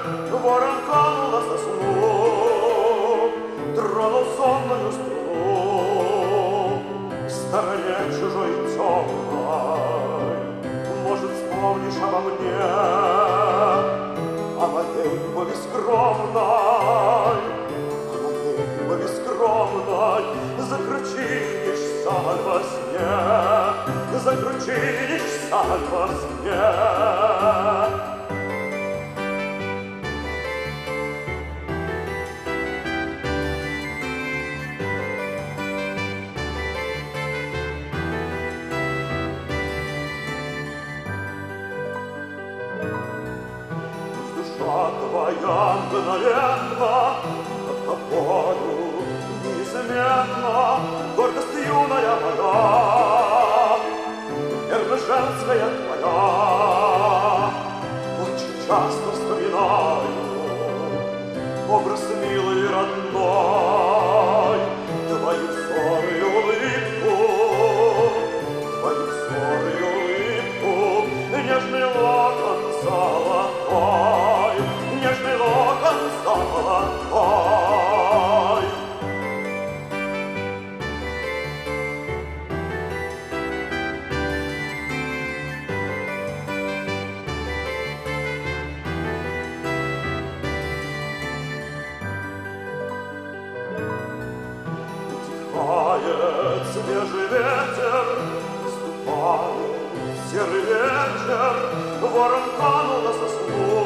ворон канул на сосну, тронул сонную струну в стороне чужой темной. Может, вспомнишь обо мне, о моей любви скромной, о моей любви скромной. Закручинишься во сне, закручинишься во сне. Душа твоя мгновенно над тобою неизменно, гордость юная моя, верно женская твоя. Очень часто вспоминаю образ милый и родной, твою взор и улыбку, твою взор и улыбку, нежный локон золотой, нежный локон золотой. Утихает свежий ветер, ступает серый вечер, ворон канул на сосну,